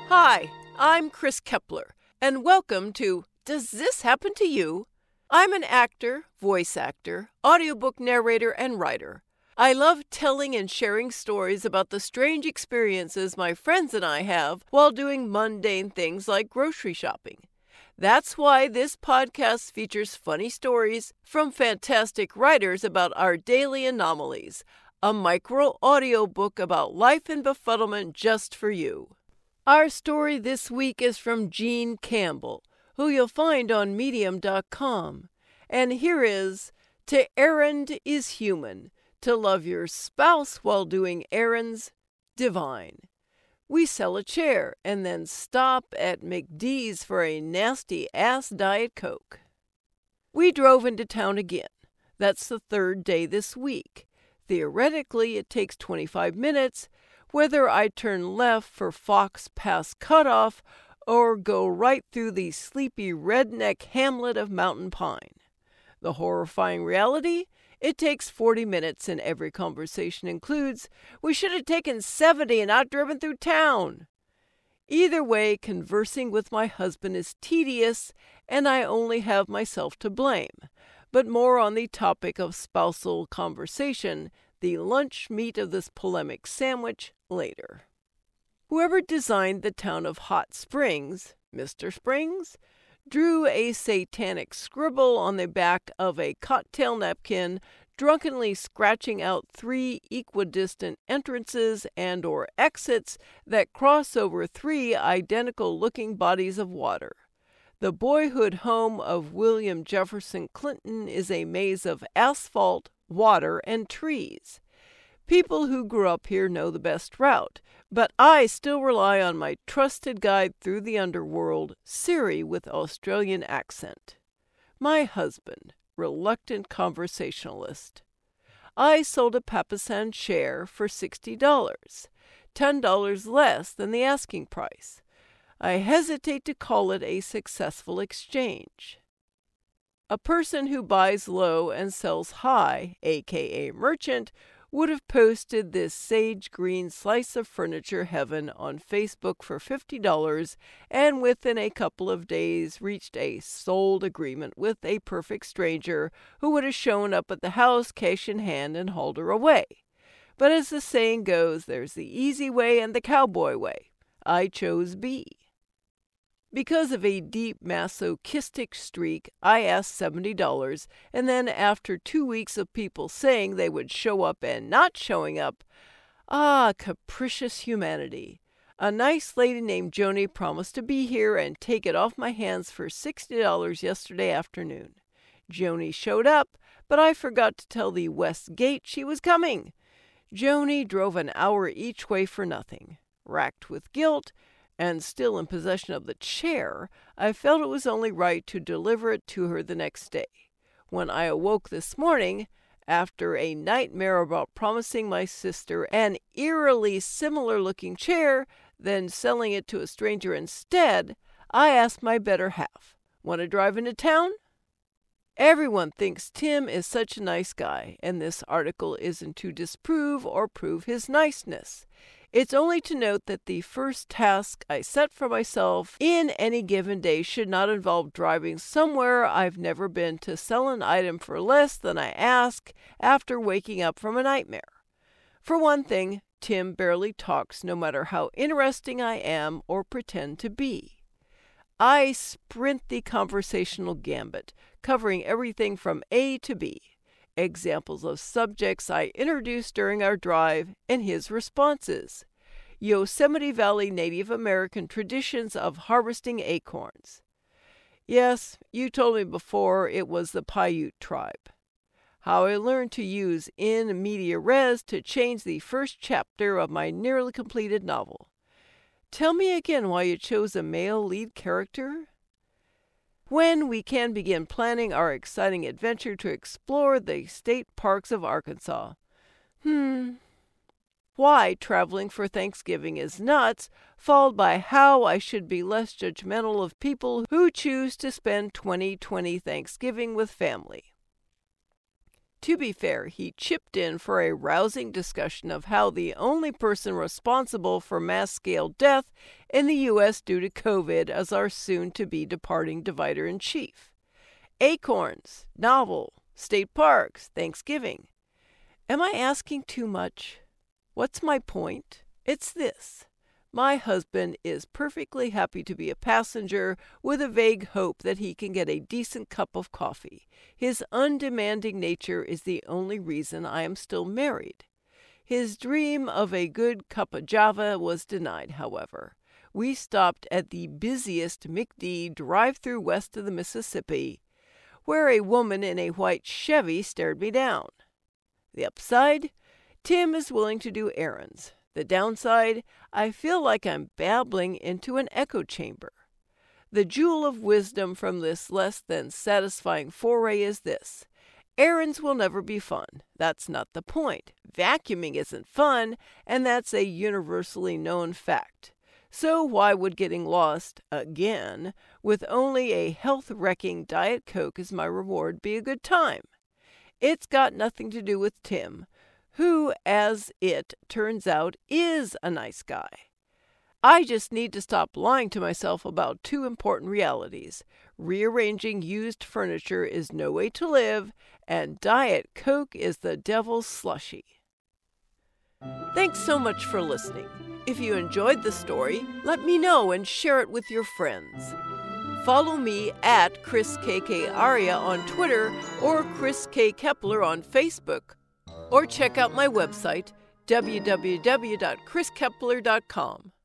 Hi, I'm Chris Kepler, and welcome to Does This Happen to You? I'm an actor, voice actor, audiobook narrator, and writer. I love telling and sharing stories about the strange experiences my friends and I have while doing mundane things like grocery shopping. That's why this podcast features funny stories from fantastic writers about our daily anomalies, a micro audiobook about life and befuddlement just for you. Our story this week is from Jean Campbell, who you'll find on Medium.com. And here is To Errand is Human. To love your spouse while doing errands, divine. We sell a chair and then stop at McD's for a nasty-ass Diet Coke. We drove into town again. That's the third day this week. Theoretically, it takes 25 minutes, whether I turn left for Fox Pass Cutoff or go right through the sleepy redneck hamlet of Mountain Pine. The horrifying reality? It takes 40 minutes, and every conversation includes, "We should have taken 70 and not driven through town." Either way, conversing with my husband is tedious, and I only have myself to blame. But more on the topic of spousal conversation, the lunch meat of this polemic sandwich, later. Whoever designed the town of Hot Springs, Mr. Springs, drew a satanic scribble on the back of a cocktail napkin, drunkenly scratching out 3 equidistant entrances and or exits that cross over 3 identical-looking bodies of water. The boyhood home of William Jefferson Clinton is a maze of asphalt, water, and trees. People who grew up here know the best route, but I still rely on my trusted guide through the underworld, Siri with Australian accent. My husband, reluctant conversationalist. I sold a Papasan chair for $60, $10 less than the asking price. I hesitate to call it a successful exchange. A person who buys low and sells high, aka merchant, would have posted this sage green slice of furniture heaven on Facebook for $50 and within a couple of days reached a sold agreement with a perfect stranger who would have shown up at the house cash in hand and hauled her away. But as the saying goes, there's the easy way and the cowboy way. I chose B. Because of a deep masochistic streak, I asked $70, and then after 2 weeks of people saying they would show up and not showing up, capricious humanity. A nice lady named Joni promised to be here and take it off my hands for $60 yesterday afternoon. Joni showed up, but I forgot to tell the West Gate she was coming. Joni drove an hour each way for nothing. Racked with guilt, and still in possession of the chair, I felt it was only right to deliver it to her the next day. When I awoke this morning, after a nightmare about promising my sister an eerily similar-looking chair, then selling it to a stranger instead, I asked my better half, "Want to drive into town?" Everyone thinks Tim is such a nice guy, and this article isn't to disprove or prove his niceness. It's only to note that the first task I set for myself in any given day should not involve driving somewhere I've never been to sell an item for less than I ask after waking up from a nightmare. For one thing, Tim barely talks no matter how interesting I am or pretend to be. I sprint the conversational gambit, covering everything from A to B. Examples of subjects I introduced during our drive, and his responses. Yosemite Valley Native American traditions of harvesting acorns. Yes, you told me before it was the Paiute tribe. How I learned to use in media res to change the first chapter of my nearly completed novel. Tell me again why you chose a male lead character? When we can begin planning our exciting adventure to explore the state parks of Arkansas. Why traveling for Thanksgiving is nuts, followed by how I should be less judgmental of people who choose to spend 2020 Thanksgiving with family. To be fair, he chipped in for a rousing discussion of how the only person responsible for mass-scale death in the U.S. due to COVID is our soon-to-be departing divider-in-chief. Acorns, novel, state parks, Thanksgiving. Am I asking too much? What's my point? It's this. My husband is perfectly happy to be a passenger with a vague hope that he can get a decent cup of coffee. His undemanding nature is the only reason I am still married. His dream of a good cup of Java was denied, however. We stopped at the busiest McD drive-through west of the Mississippi, where a woman in a white Chevy stared me down. The upside? Tim is willing to do errands. The downside, I feel like I'm babbling into an echo chamber. The jewel of wisdom from this less than satisfying foray is this. Errands will never be fun. That's not the point. Vacuuming isn't fun, and that's a universally known fact. So why would getting lost, again, with only a health-wrecking Diet Coke as my reward be a good time? It's got nothing to do with Tim, who, as it turns out, is a nice guy. I just need to stop lying to myself about two important realities. Rearranging used furniture is no way to live, and Diet Coke is the devil's slushie. Thanks so much for listening. If you enjoyed the story, let me know and share it with your friends. Follow me at ChrisKKAria on Twitter or Chris K. Kepler on Facebook, or check out my website, www.chriskepler.com.